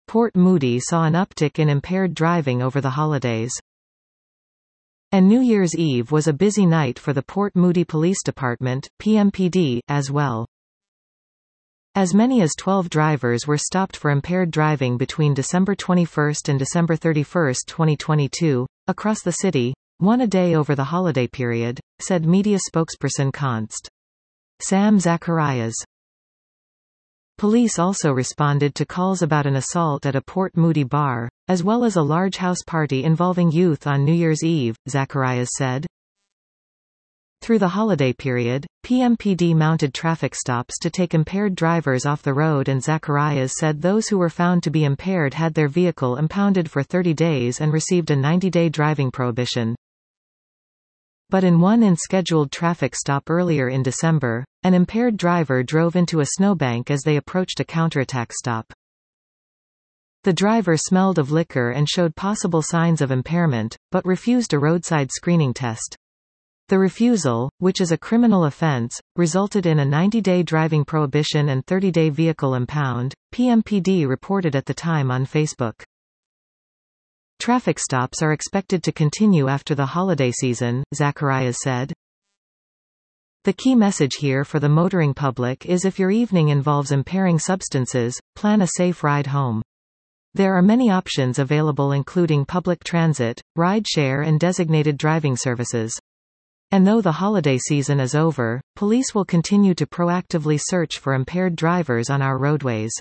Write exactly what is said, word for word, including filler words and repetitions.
Port Moody saw an uptick in impaired driving over the holidays. And New Year's Eve was a busy night for the Port Moody Police Department, P M P D, as well. As many as twelve drivers were stopped for impaired driving between December twenty-first and December thirty-first, twenty twenty-two, across the city, one a day over the holiday period, said media spokesperson Const. Sam Zacharias. Police also responded to calls about an assault at a Port Moody bar, as well as a large house party involving youth on New Year's Eve, Zacharias said. Through the holiday period, P M P D mounted traffic stops to take impaired drivers off the road, and Zacharias said those who were found to be impaired had their vehicle impounded for thirty days and received a ninety-day driving prohibition. But in one unscheduled traffic stop earlier in December, an impaired driver drove into a snowbank as they approached a counterattack stop. The driver smelled of liquor and showed possible signs of impairment, but refused a roadside screening test. The refusal, which is a criminal offense, resulted in a ninety-day driving prohibition and thirty-day vehicle impound, P M P D reported at the time on Facebook. Traffic stops are expected to continue after the holiday season, Zacharias said. The key message here for the motoring public is if your evening involves impairing substances, plan a safe ride home. There are many options available, including public transit, ride-share and designated driving services. And though the holiday season is over, police will continue to proactively search for impaired drivers on our roadways.